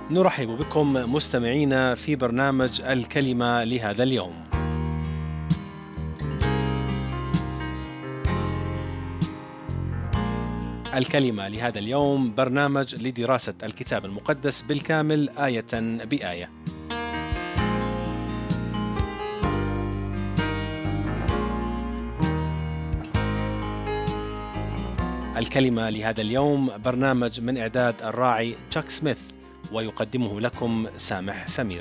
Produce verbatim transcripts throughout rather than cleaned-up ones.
نرحب بكم مستمعينا في برنامج الكلمة لهذا اليوم. الكلمة لهذا اليوم برنامج لدراسة الكتاب المقدس بالكامل آية بآية. الكلمة لهذا اليوم برنامج من إعداد الراعي تشاك سميث، ويقدمه لكم سامح سمير.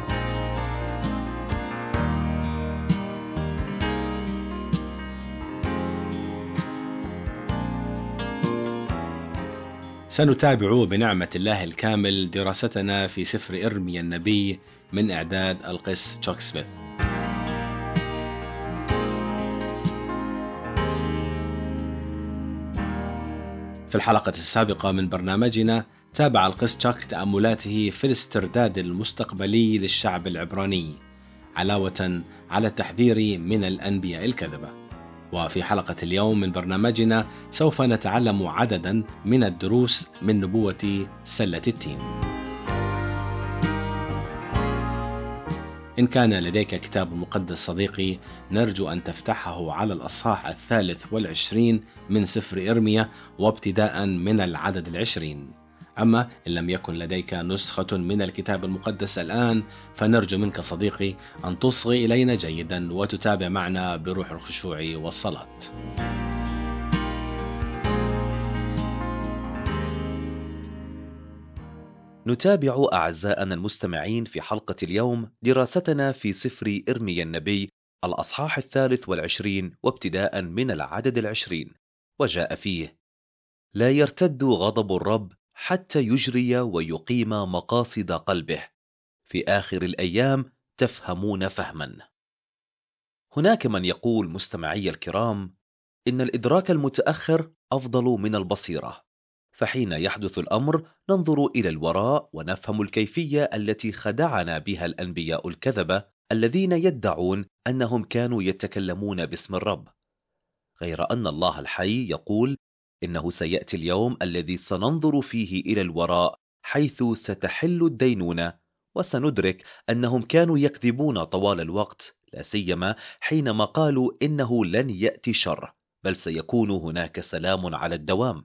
سنتابع بنعمة الله الكامل دراستنا في سفر إرميا النبي من إعداد القس تشاك سميث. في الحلقة السابقة من برنامجنا تابع القس تشاك تأملاته في الاسترداد المستقبلي للشعب العبراني، علاوة على التحذير من الأنبياء الكذبة. وفي حلقة اليوم من برنامجنا سوف نتعلم عددا من الدروس من نبوة سلة التين. إن كان لديك كتاب مقدس صديقي، نرجو أن تفتحه على الأصحاح الثالث والعشرين من سفر إرميا وابتداء من العدد العشرين. أما إن لم يكن لديك نسخة من الكتاب المقدس الآن، فنرجو منك صديقي أن تصغي إلينا جيدا وتتابع معنا بروح الخشوع والصلاة. نتابع أعزائنا المستمعين في حلقة اليوم دراستنا في سفر إرميا النبي الأصحاح الثالث والعشرين وابتداء من العدد العشرين، وجاء فيه: لا يرتد غضب الرب حتى يجري ويقيم مقاصد قلبه، في آخر الأيام تفهمون فهما. هناك من يقول مستمعي الكرام إن الإدراك المتأخر أفضل من البصيرة، فحين يحدث الأمر ننظر إلى الوراء ونفهم الكيفية التي خدعنا بها الأنبياء الكذبة الذين يدعون أنهم كانوا يتكلمون باسم الرب، غير أن الله الحي يقول إنه سيأتي اليوم الذي سننظر فيه إلى الوراء حيث ستحل الدينونة، وسندرك أنهم كانوا يكذبون طوال الوقت، لا سيما حينما قالوا إنه لن يأتي شر بل سيكون هناك سلام على الدوام.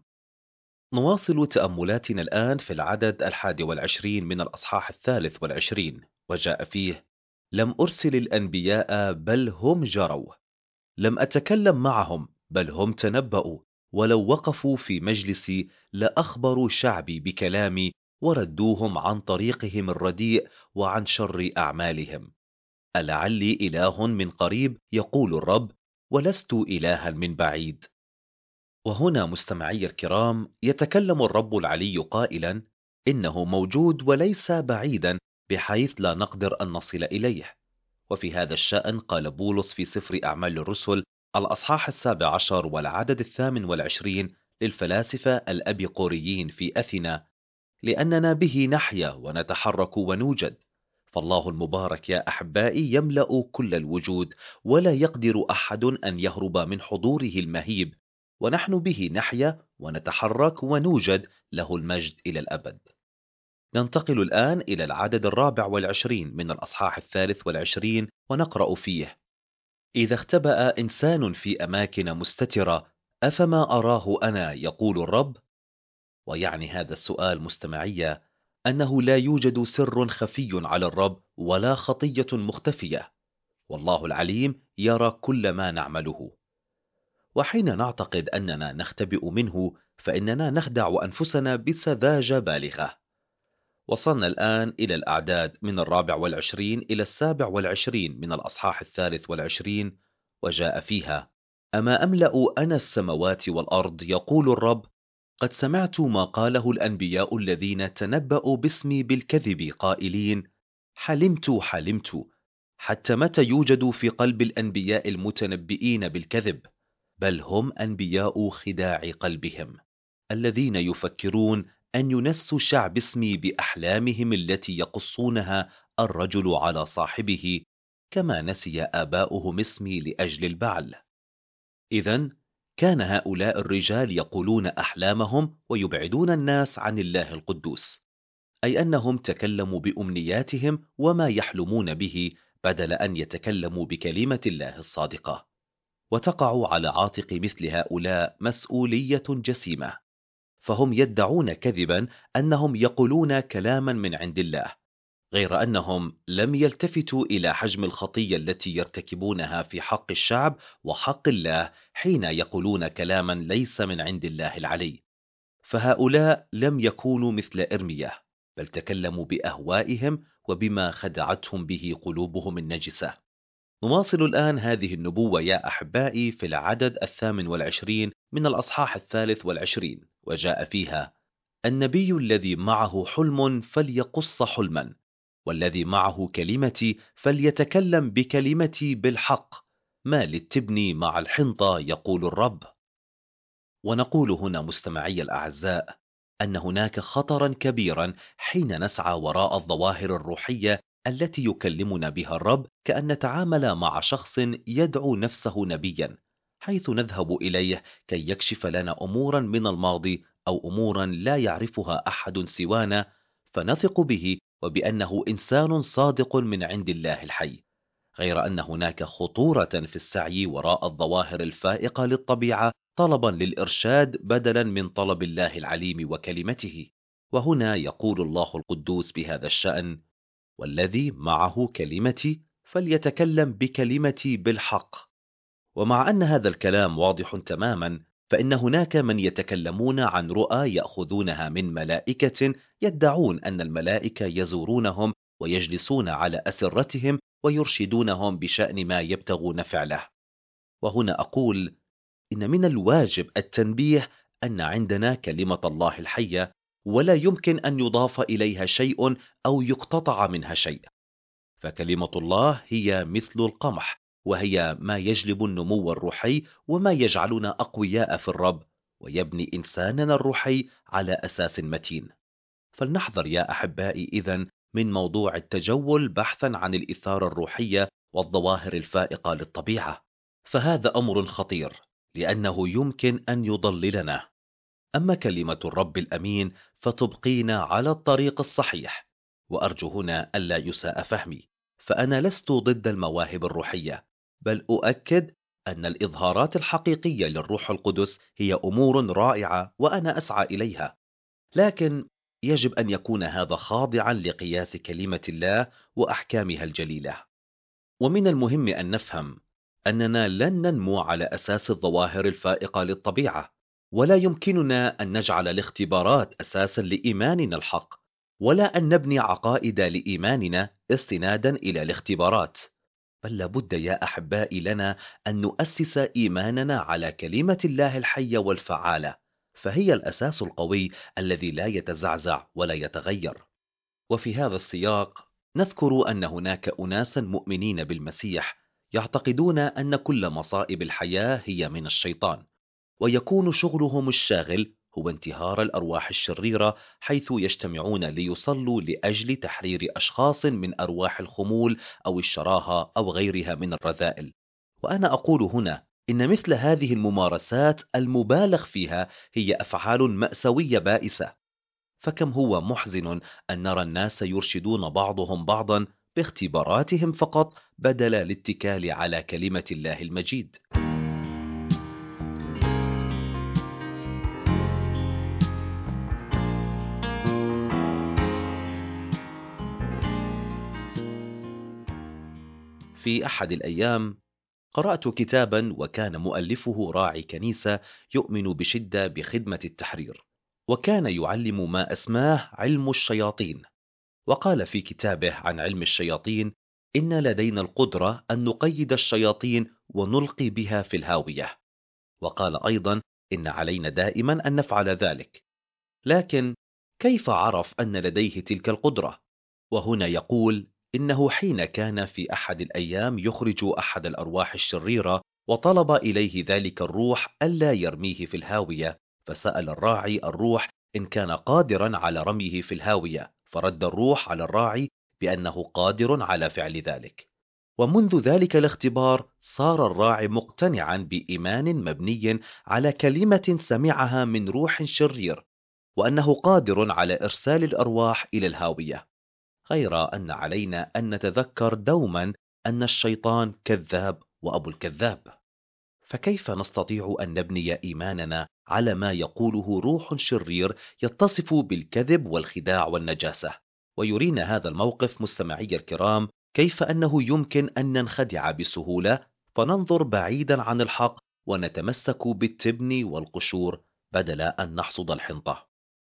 نواصل تأملاتنا الآن في العدد الحادي والعشرين من الأصحاح الثالث والعشرين، وجاء فيه: لم أرسل الأنبياء بل هم جروا، لم أتكلم معهم بل هم تنبأوا، ولو وقفوا في مجلسي لأخبروا شعبي بكلامي وردوهم عن طريقهم الرديء وعن شر أعمالهم. ألعلي إله من قريب يقول الرب، ولست إلها من بعيد. وهنا مستمعي الكرام يتكلم الرب العلي قائلا إنه موجود وليس بعيدا بحيث لا نقدر أن نصل إليه. وفي هذا الشأن قال بولس في سفر أعمال الرسل الأصحاح السابع عشر والعدد الثامن والعشرين للفلاسفة الأبيقوريين في أثينا: لأننا به نحيا ونتحرك ونوجد، فالله المبارك يا أحبائي يملأ كل الوجود، ولا يقدر أحد أن يهرب من حضوره المهيب، ونحن به نحيا ونتحرك ونوجد، له المجد إلى الأبد. ننتقل الآن إلى العدد الرابع والعشرين من الأصحاح الثالث والعشرين، ونقرأ فيه: إذا اختبأ إنسان في أماكن مستترة أفما أراه أنا يقول الرب؟ ويعني هذا السؤال مستمعية أنه لا يوجد سر خفي على الرب ولا خطية مختفية، والله العليم يرى كل ما نعمله. وحين نعتقد أننا نختبئ منه فإننا نخدع أنفسنا بسذاجة بالغة. وصلنا الآن إلى الأعداد من الرابع والعشرين إلى السابع والعشرين من الأصحاح الثالث والعشرين، وجاء فيها: أما أملأ أنا السماوات والأرض يقول الرب، قد سمعت ما قاله الأنبياء الذين تنبأوا باسمي بالكذب قائلين: حلمت حلمت. حتى متى يوجد في قلب الأنبياء المتنبئين بالكذب؟ بل هم أنبياء خداع قلبهم، الذين يفكرون أن ينسوا شعب اسمي بأحلامهم التي يقصونها الرجل على صاحبه، كما نسي آباؤهم اسمي لأجل البعل. إذن كان هؤلاء الرجال يقولون أحلامهم ويبعدون الناس عن الله القدوس. أي أنهم تكلموا بأمنياتهم وما يحلمون به بدل أن يتكلموا بكلمة الله الصادقة. وتقع على عاتق مثل هؤلاء مسؤولية جسيمة، فهم يدعون كذبا أنهم يقولون كلاما من عند الله، غير أنهم لم يلتفتوا إلى حجم الخطية التي يرتكبونها في حق الشعب وحق الله حين يقولون كلاما ليس من عند الله العلي. فهؤلاء لم يكونوا مثل إرميا، بل تكلموا بأهوائهم وبما خدعتهم به قلوبهم النجسة. نواصل الآن هذه النبوة يا أحبائي في العدد الثامن والعشرين من الأصحاح الثالث والعشرين، وجاء فيها: النبي الذي معه حلم فليقص حلما، والذي معه كلمتي فليتكلم بكلمتي بالحق، ما للتبن مع الحنطة يقول الرب. ونقول هنا مستمعي الأعزاء أن هناك خطرا كبيرا حين نسعى وراء الظواهر الروحية التي يكلمنا بها الرب، كأن نتعامل مع شخص يدعو نفسه نبيا، حيث نذهب إليه كي يكشف لنا أمورا من الماضي أو أمورا لا يعرفها أحد سوانا، فنثق به وبأنه إنسان صادق من عند الله الحي. غير أن هناك خطورة في السعي وراء الظواهر الفائقة للطبيعة طلبا للإرشاد بدلا من طلب الله العليم وكلمته. وهنا يقول الله القدوس بهذا الشأن: والذي معه كلمتي فليتكلم بكلمتي بالحق. ومع أن هذا الكلام واضح تماما، فإن هناك من يتكلمون عن رؤى يأخذونها من ملائكة، يدعون أن الملائكة يزورونهم ويجلسون على أسرتهم ويرشدونهم بشأن ما يبتغون فعله. وهنا أقول إن من الواجب التنبيه أن عندنا كلمة الله الحية، ولا يمكن أن يضاف إليها شيء أو يقتطع منها شيء. فكلمة الله هي مثل القمح، وهي ما يجلب النمو الروحي وما يجعلنا أقوياء في الرب، ويبني إنساننا الروحي على أساس متين. فلنحذر يا أحبائي إذن من موضوع التجول بحثا عن الإثارة الروحية والظواهر الفائقة للطبيعة، فهذا أمر خطير لأنه يمكن أن يضللنا. أما كلمة الرب الأمين فتبقينا على الطريق الصحيح. وأرجو هنا ألا يساء فهمي، فأنا لست ضد المواهب الروحية، بل أؤكد أن الإظهارات الحقيقية للروح القدس هي أمور رائعة وأنا أسعى إليها، لكن يجب أن يكون هذا خاضعا لقياس كلمة الله وأحكامها الجليلة. ومن المهم أن نفهم أننا لن ننمو على أساس الظواهر الفائقة للطبيعة، ولا يمكننا أن نجعل الاختبارات أساسا لإيماننا الحق، ولا أن نبني عقائد لإيماننا استنادا إلى الاختبارات، بل لابد يا أحبائي لنا أن نؤسس إيماننا على كلمة الله الحية والفعالة، فهي الأساس القوي الذي لا يتزعزع ولا يتغير. وفي هذا السياق نذكر أن هناك أناسا مؤمنين بالمسيح يعتقدون أن كل مصائب الحياة هي من الشيطان، ويكون شغلهم الشاغل هو انتهار الأرواح الشريرة، حيث يجتمعون ليصلوا لأجل تحرير أشخاص من أرواح الخمول أو الشراهة أو غيرها من الرذائل. وأنا أقول هنا إن مثل هذه الممارسات المبالغ فيها هي أفعال مأساوية بائسة. فكم هو محزن أن نرى الناس يرشدون بعضهم بعضا باختباراتهم فقط بدل الاتكال على كلمة الله المجيد. في أحد الأيام قرأت كتابا وكان مؤلفه راعي كنيسة يؤمن بشدة بخدمة التحرير، وكان يعلم ما أسماه علم الشياطين. وقال في كتابه عن علم الشياطين: إن لدينا القدرة أن نقيد الشياطين ونلقي بها في الهاوية. وقال أيضا إن علينا دائما أن نفعل ذلك. لكن كيف عرف أن لديه تلك القدرة؟ وهنا يقول إنه حين كان في أحد الأيام يخرج أحد الأرواح الشريرة، وطلب إليه ذلك الروح ألا يرميه في الهاوية، فسأل الراعي الروح إن كان قادرا على رميه في الهاوية، فرد الروح على الراعي بأنه قادر على فعل ذلك. ومنذ ذلك الاختبار صار الراعي مقتنعا بإيمان مبني على كلمة سمعها من روح شرير، وأنه قادر على إرسال الأرواح إلى الهاوية، غير أن علينا أن نتذكر دوما أن الشيطان كذاب وأبو الكذاب. فكيف نستطيع أن نبني إيماننا على ما يقوله روح شرير يتصف بالكذب والخداع والنجاسة؟ ويرينا هذا الموقف مستمعي الكرام كيف أنه يمكن أن ننخدع بسهولة، فننظر بعيدا عن الحق ونتمسك بالتبن والقشور بدل أن نحصد الحنطة.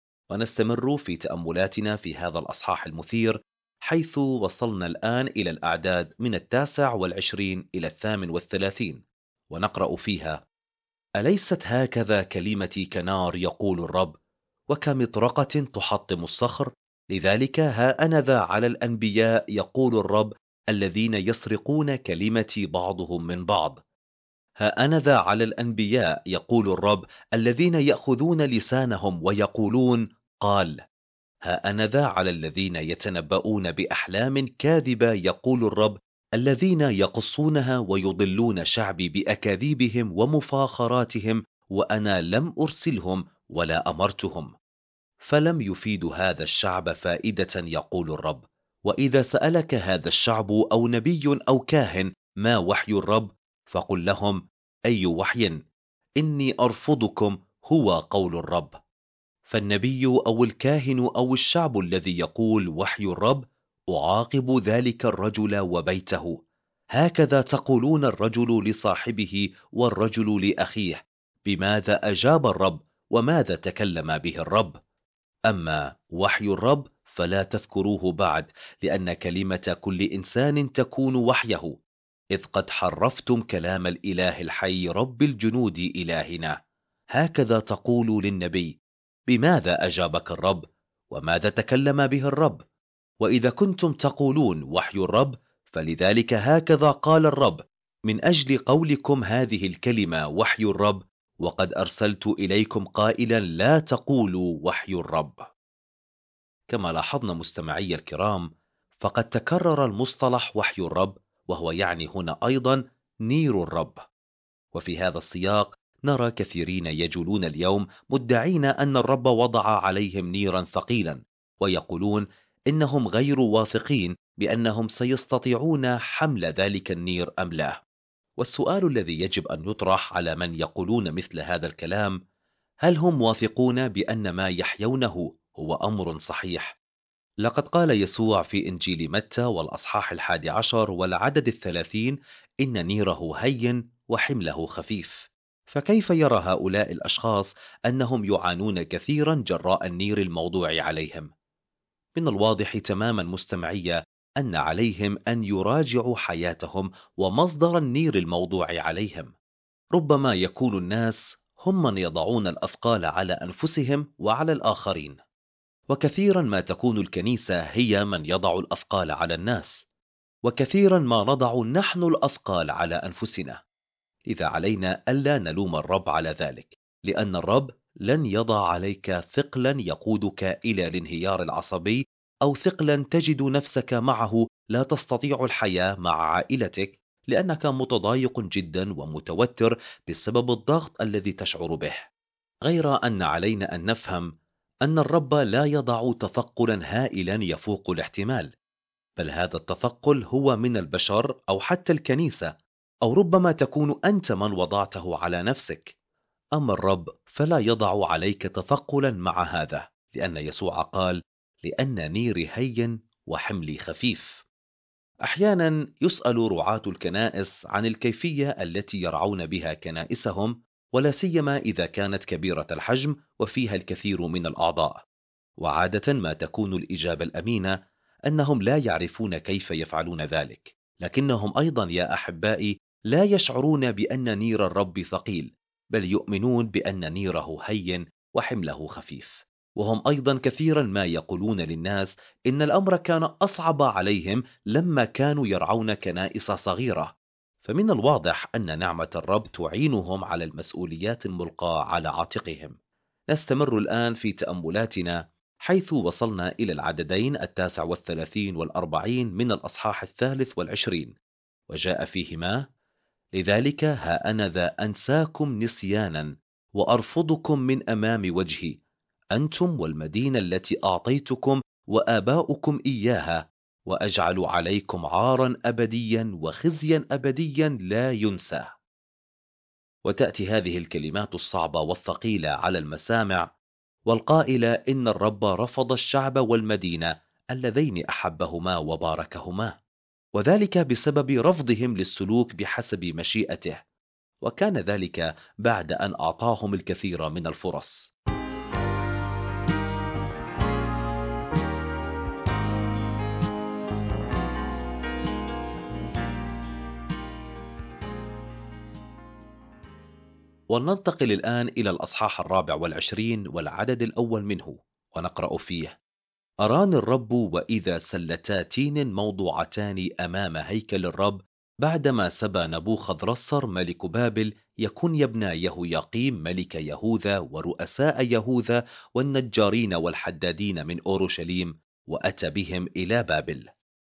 ونستمر في تأملاتنا في هذا الأصحاح المثير، حيث وصلنا الآن إلى الأعداد من التاسع والعشرين إلى الثامن والثلاثين، ونقرأ فيها: أليست هكذا كلمتي كنار يقول الرب، وكمطرقة تحطم الصخر؟ لذلك ها أنا ذا على الأنبياء يقول الرب، الذين يسرقون كلمتي بعضهم من بعض. ها أنا ذا على الأنبياء يقول الرب، الذين يأخذون لسانهم ويقولون قال. ها أنا ذا على الذين يتنبؤون بأحلام كاذبة يقول الرب، الذين يقصونها ويضلون شعبي بأكاذيبهم ومفاخراتهم، وأنا لم أرسلهم ولا أمرتهم. فلم يفيد هذا الشعب فائدة يقول الرب. وإذا سألك هذا الشعب أو نبي أو كاهن ما وحي الرب، فقل لهم: أي وحي؟ إني أرفضكم، هو قول الرب. فالنبي أو الكاهن أو الشعب الذي يقول وحي الرب، أعاقب ذلك الرجل وبيته. هكذا تقولون الرجل لصاحبه والرجل لأخيه: بماذا أجاب الرب وماذا تكلم به الرب؟ أما وحي الرب فلا تذكروه بعد، لأن كلمة كل إنسان تكون وحيه، إذ قد حرفتم كلام الإله الحي رب الجنود إلهنا. هكذا تقول للنبي: بماذا أجابك الرب وماذا تكلم به الرب؟ وإذا كنتم تقولون وحي الرب، فلذلك هكذا قال الرب: من أجل قولكم هذه الكلمة وحي الرب، وقد أرسلت إليكم قائلا لا تقولوا وحي الرب. كما لاحظنا مستمعي الكرام، فقد تكرر المصطلح وحي الرب، وهو يعني هنا أيضا نير الرب. وفي هذا السياق نرى كثيرين يجولون اليوم مدعين أن الرب وضع عليهم نيرا ثقيلا، ويقولون إنهم غير واثقين بأنهم سيستطيعون حمل ذلك النير أم لا. والسؤال الذي يجب أن يطرح على من يقولون مثل هذا الكلام: هل هم واثقون بأن ما يحيونه هو أمر صحيح؟ لقد قال يسوع في إنجيل متى والأصحاح الحادي عشر والعدد الثلاثين: إن نيره هين وحمله خفيف. فكيف يرى هؤلاء الأشخاص أنهم يعانون كثيرا جراء النير الموضوع عليهم؟ من الواضح تماما مستمعية أن عليهم أن يراجعوا حياتهم ومصدر النير الموضوع عليهم. ربما يكون الناس هم من يضعون الأثقال على أنفسهم وعلى الآخرين، وكثيرا ما تكون الكنيسة هي من يضع الأثقال على الناس، وكثيرا ما نضع نحن الأثقال على أنفسنا. لذا علينا ألا نلوم الرب على ذلك، لأن الرب لن يضع عليك ثقلا يقودك إلى الانهيار العصبي، أو ثقلا تجد نفسك معه لا تستطيع الحياة مع عائلتك، لأنك متضايق جدا ومتوتر بسبب الضغط الذي تشعر به. غير أن علينا أن نفهم أن الرب لا يضع تثقلا هائلا يفوق الاحتمال، بل هذا التثقل هو من البشر أو حتى الكنيسة، أو ربما تكون أنت من وضعته على نفسك. أما الرب فلا يضع عليك تثقلا مع هذا، لأن يسوع قال: لأن نيري هين وحملي خفيف. أحيانا يسأل رعاة الكنائس عن الكيفية التي يرعون بها كنائسهم، ولا سيما إذا كانت كبيرة الحجم وفيها الكثير من الأعضاء. وعادة ما تكون الإجابة الأمينة أنهم لا يعرفون كيف يفعلون ذلك، لكنهم أيضا يا أحبائي لا يشعرون بأن نير الرب ثقيل، بل يؤمنون بأن نيره هين وحمله خفيف. وهم أيضا كثيرا ما يقولون للناس إن الأمر كان أصعب عليهم لما كانوا يرعون كنائس صغيرة. فمن الواضح أن نعمة الرب تعينهم على المسؤوليات الملقاة على عاتقهم. نستمر الآن في تأملاتنا، حيث وصلنا إلى العددين التاسع والثلاثين والأربعين من الأصحاح الثالث والعشرين، وجاء فيهما: لذلك ها أنا ذا أنساكم نسيانا وأرفضكم من أمام وجهي، أنتم والمدينة التي أعطيتكم وآباؤكم إياها، وأجعل عليكم عارا أبديا وخزيا أبديا لا ينسى. وتأتي هذه الكلمات الصعبة والثقيلة على المسامع، والقائلة إن الرب رفض الشعب والمدينة اللذين أحبهما وباركهما، وذلك بسبب رفضهم للسلوك بحسب مشيئته، وكان ذلك بعد أن أعطاهم الكثير من الفرص. ولننتقل الآن إلى الأصحاح الرابع والعشرين والعدد الأول منه، ونقرأ فيه: أراني الرب وإذا سلتا تين موضوعتان أمام هيكل الرب، بعدما سبى نبوخذ رصر ملك بابل يكون ابن يهوياقيم ملك يهوذا ورؤساء يهوذا والنجارين والحدادين من أورشليم، وأتى بهم إلى بابل.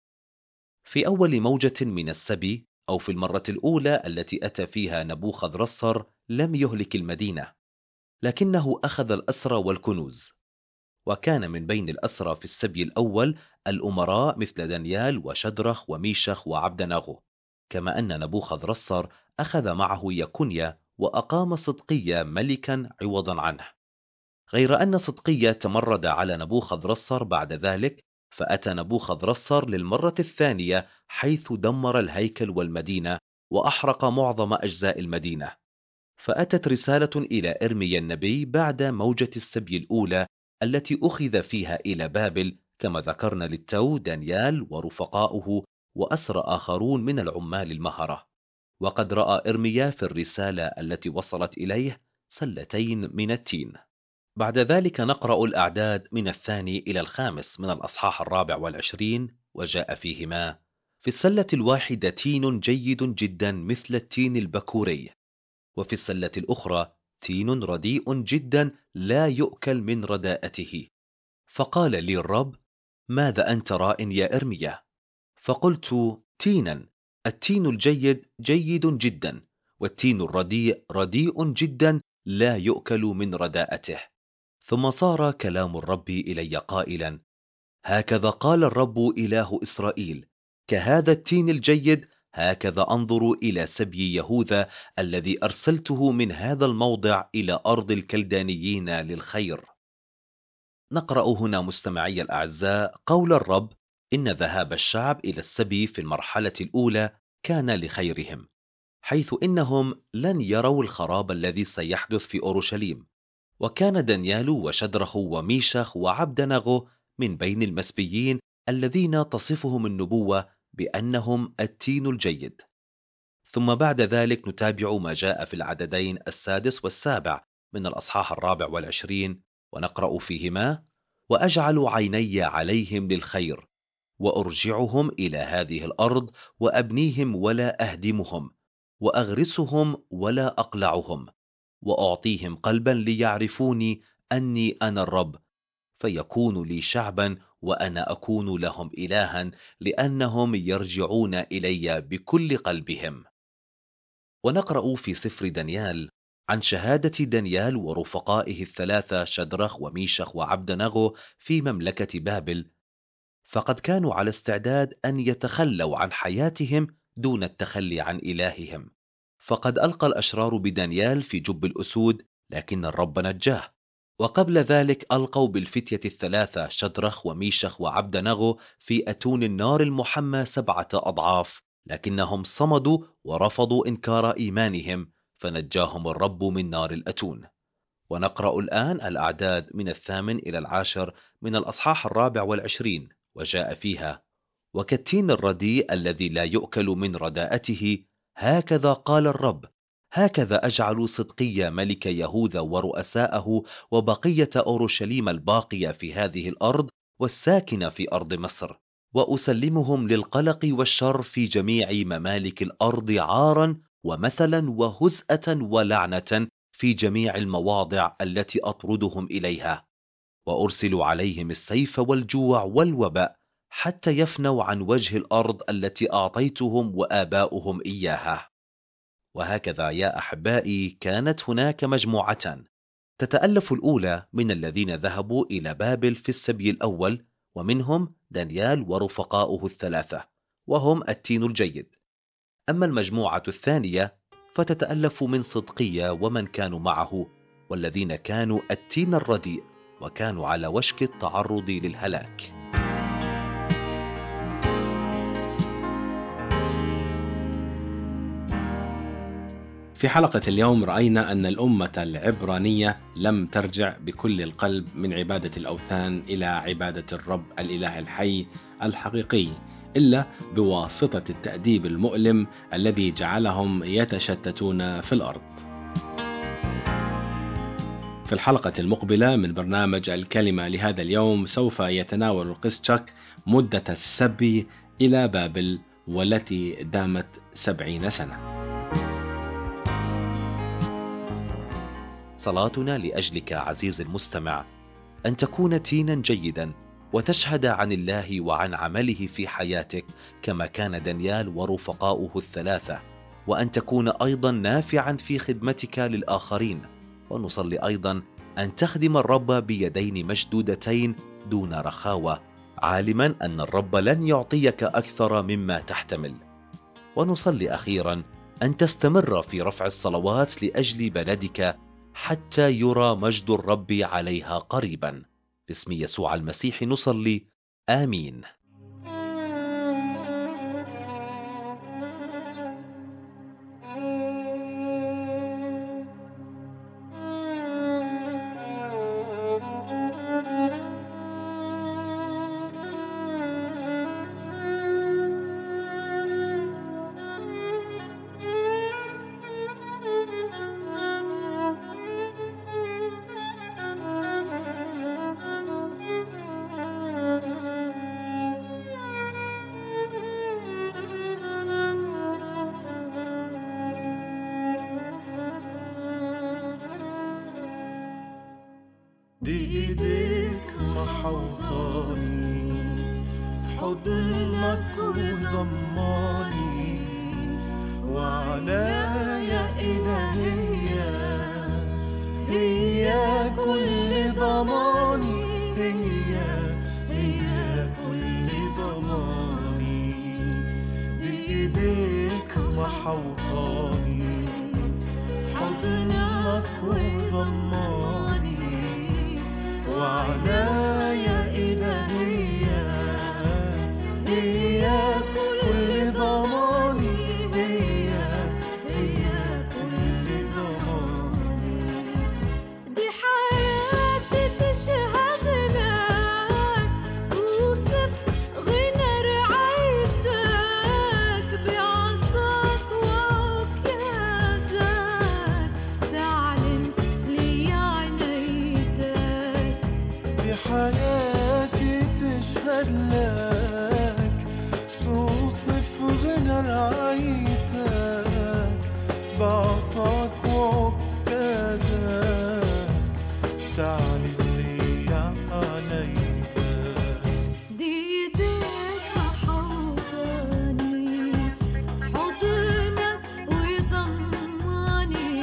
في أول موجة من السبي، أو في المرة الأولى التي أتى فيها نبوخذ رصر، لم يهلك المدينة، لكنه أخذ الأسرى والكنوز. وكان من بين الأسرى في السبي الأول الأمراء مثل دانيال وشدرخ وميشخ وعبدناغو، كما أن نبوخذ رصر أخذ معه يكونيا وأقام صدقية ملكا عوضا عنه. غير أن صدقية تمرد على نبوخذ رصر بعد ذلك، فأتى نبوخذ رصر للمرة الثانية حيث دمر الهيكل والمدينة وأحرق معظم أجزاء المدينة. فأتت رسالة إلى إرميا النبي بعد موجة السبي الأولى التي أخذ فيها إلى بابل، كما ذكرنا للتو دانيال ورفقاؤه وأسرى آخرون من العمال المهرة. وقد رأى إرميا في الرسالة التي وصلت إليه سلتين من التين. بعد ذلك نقرأ الأعداد من الثاني إلى الخامس من الأصحاح الرابع والعشرين، وجاء فيهما: في السلة الواحدة تين جيد جدا مثل التين البكوري، وفي السلة الأخرى تين رديء جدا لا يؤكل من رداءته. فقال لي الرب: ماذا أنت راء يا إرميا؟ فقلت: تينا، التين الجيد جيد جدا، والتين الرديء رديء جدا لا يؤكل من رداءته. ثم صار كلام الرب إلي قائلا: هكذا قال الرب إله إسرائيل: كهذا التين الجيد هكذا أنظر إلى سبي يهوذا الذي أرسلته من هذا الموضع إلى أرض الكلدانيين للخير. نقرأ هنا مستمعي الأعزاء قول الرب: إن ذهاب الشعب إلى السبي في المرحلة الأولى كان لخيرهم، حيث إنهم لن يروا الخراب الذي سيحدث في أورشليم. وكان دانيال وشدرخ وميشخ وعبدنغو من بين المسبيين الذين تصفهم النبوة بأنهم التين الجيد. ثم بعد ذلك نتابع ما جاء في العددين السادس والسابع من الأصحاح الرابع والعشرين، ونقرأ فيهما: وأجعل عيني عليهم للخير، وأرجعهم إلى هذه الأرض، وأبنيهم ولا أهدمهم، وأغرسهم ولا أقلعهم، وأعطيهم قلبا ليعرفوني أني أنا الرب، فيكون لي شعبا وأنا أكون لهم إلها، لأنهم يرجعون إلي بكل قلبهم. ونقرأ في سفر دانيال عن شهادة دانيال ورفقائه الثلاثة شدرخ وميشخ وعبدنغو في مملكة بابل، فقد كانوا على استعداد أن يتخلوا عن حياتهم دون التخلي عن إلههم. فقد ألقى الأشرار بدانيال في جب الأسود، لكن الرب نجاه. وقبل ذلك ألقوا بالفتية الثلاثة شدرخ وميشخ وعبدنغو في أتون النار المحمى سبعة أضعاف، لكنهم صمدوا ورفضوا إنكار إيمانهم، فنجاهم الرب من نار الأتون. ونقرأ الآن الأعداد من الثامن إلى العاشر من الأصحاح الرابع والعشرين، وجاء فيها: وكالتين الرديء الذي لا يؤكل من رداءته، هكذا قال الرب: هكذا أجعل صدقية ملك يهوذا ورؤساءه وبقية أورشليم الباقية في هذه الأرض والساكنة في أرض مصر، وأسلمهم للقلق والشر في جميع ممالك الأرض عارا ومثلا وهزءة ولعنة في جميع المواضع التي أطردهم إليها، وأرسل عليهم السيف والجوع والوباء حتى يفنوا عن وجه الأرض التي أعطيتهم وآباؤهم إياها. وهكذا يا أحبائي كانت هناك مجموعتان: تتألف الأولى من الذين ذهبوا إلى بابل في السبي الأول، ومنهم دانيال ورفقاؤه الثلاثة، وهم التين الجيد. أما المجموعة الثانية فتتألف من صدقية ومن كانوا معه، والذين كانوا التين الرديء وكانوا على وشك التعرض للهلاك. في حلقة اليوم رأينا أن الأمة العبرانية لم ترجع بكل القلب من عبادة الأوثان إلى عبادة الرب الإله الحي الحقيقي، إلا بواسطة التأديب المؤلم الذي جعلهم يتشتتون في الأرض. في الحلقة المقبلة من برنامج الكلمة لهذا اليوم سوف يتناول القس تشاك مدة السبي إلى بابل والتي دامت سبعين سنة. صلاتنا لأجلك عزيزي المستمع أن تكون تينا جيدا وتشهد عن الله وعن عمله في حياتك كما كان دانيال ورفقاؤه الثلاثة، وأن تكون أيضا نافعا في خدمتك للآخرين. ونصلي أيضا أن تخدم الرب بيدين مشدودتين دون رخاوة، عالما أن الرب لن يعطيك أكثر مما تحتمل. ونصلي أخيرا أن تستمر في رفع الصلوات لأجل بلدك حتى يرى مجد الرب عليها قريبا. باسم يسوع المسيح نصلي، آمين. دي ايديك محوطاني في حضنك وضماني، وعنايا إلهية هي كل ضماني، هي هي كل ضماني. دي ايديك محوطاني في حضنك وضماني، وعنايا إلهية هي كل ضماني، هي هي كل ضماني. دي حياتي تشهد لك، توصف غنى رعايتك بعصاك وعكازك، تعلن لي عنايتك. دي حياتي تشهد لك، توصف غنى رعايتك بعصاك وعكازك، تعلن لي عنايتك. دي ايديك محوطاني حضنك وضماني،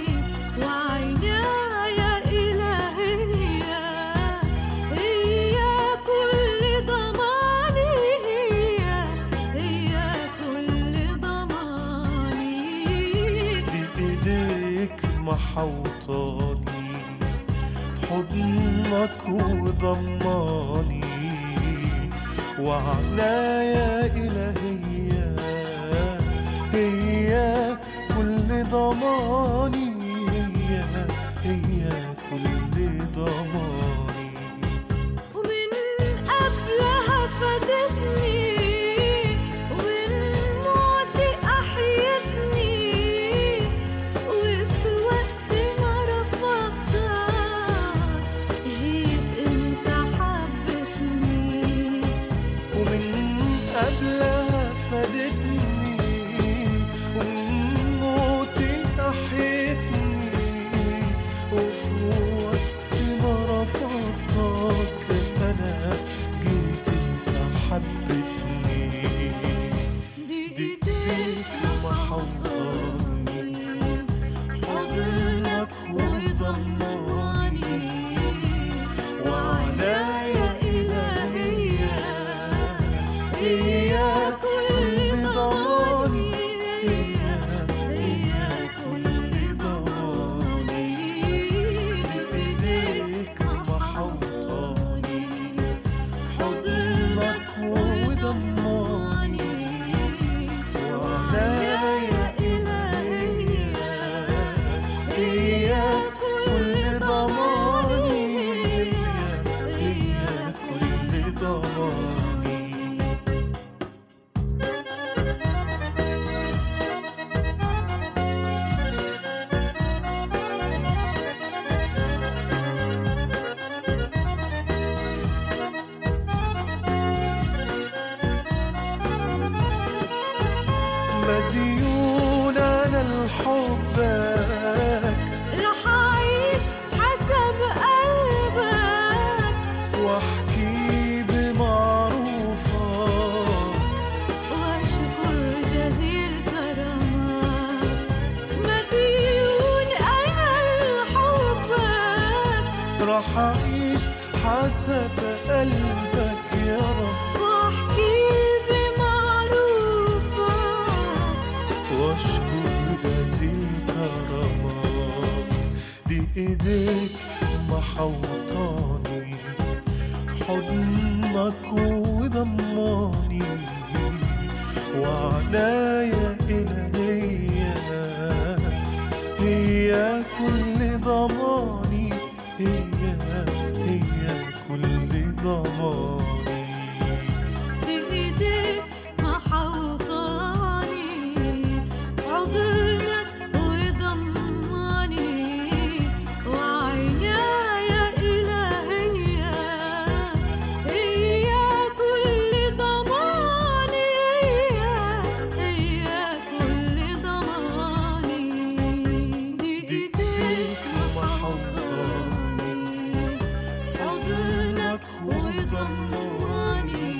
وعنايا إلهية هي كل ضماني، هي هي كل ضماني. دي ايديك محوطاني في حضنك وضماني، وعنايا إلهية هي كل ضماني، هي هي كل ضماني. ومن قبلها فادتني، ومن موتي أحيتني، وفي وقت ما رفضتك جيت انت حبتني. ومن قبلها فادتني، ومن موتي أحيتني، مديون أنا لحبك، رح أعيش حسب قلبك واحكي بمعروفك، وأشكر جزيل كرمك. مديون أنا لحبك، رح أعيش حسب قلبك يا رب، وأحكي بمعروفك واشكر جزيل كرمك. دي ايديك محوطاني، حضنك وضماني، وعناية إلهية هي كل ضماني، هي هي كل ضماني. بإيديك محوطاني، حضنك وضماني، وعناية إلهية هي كل ضماني، هي كل ضماني. بإيديك محوطاني، حضنك وضماني،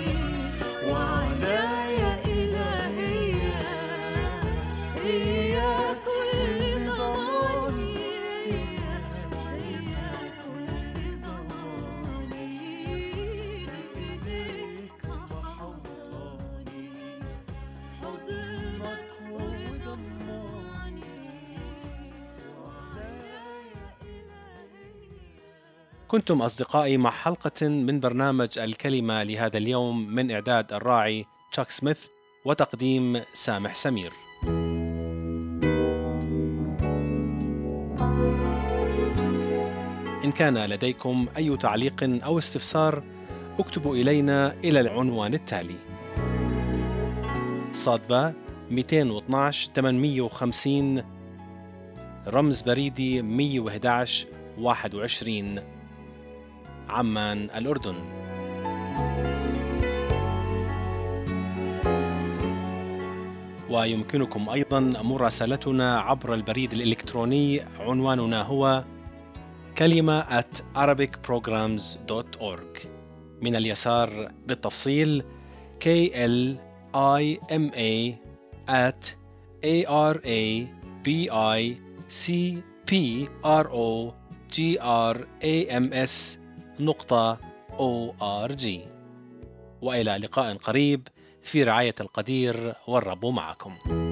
وعناية إلهية هي كل ضماني، هي كل ضماني. بإيديك محوطاني، حضنك وضماني، وعناية إلهية. كنتم أصدقائي مع حلقة من برنامج الكلمة لهذا اليوم من إعداد الراعي تشاك سميث وتقديم سامح سمير. إن كان لديكم أي تعليق أو استفسار اكتبوا إلينا إلى العنوان التالي: صادبة مئتين واثناشر ثمانمئة وخمسين، رمز بريدي مئة وأحد عشر واحد وعشرين، عمان الأردن. ويمكنكم أيضا مراسلتنا عبر البريد الإلكتروني، عنواننا هو كلمة at arabic programs dot org. من اليسار بالتفصيل K L I M A at A R A B I C P R O G R A M S نقطة O R G. وإلى لقاء قريب في رعاية القدير، والرب معكم.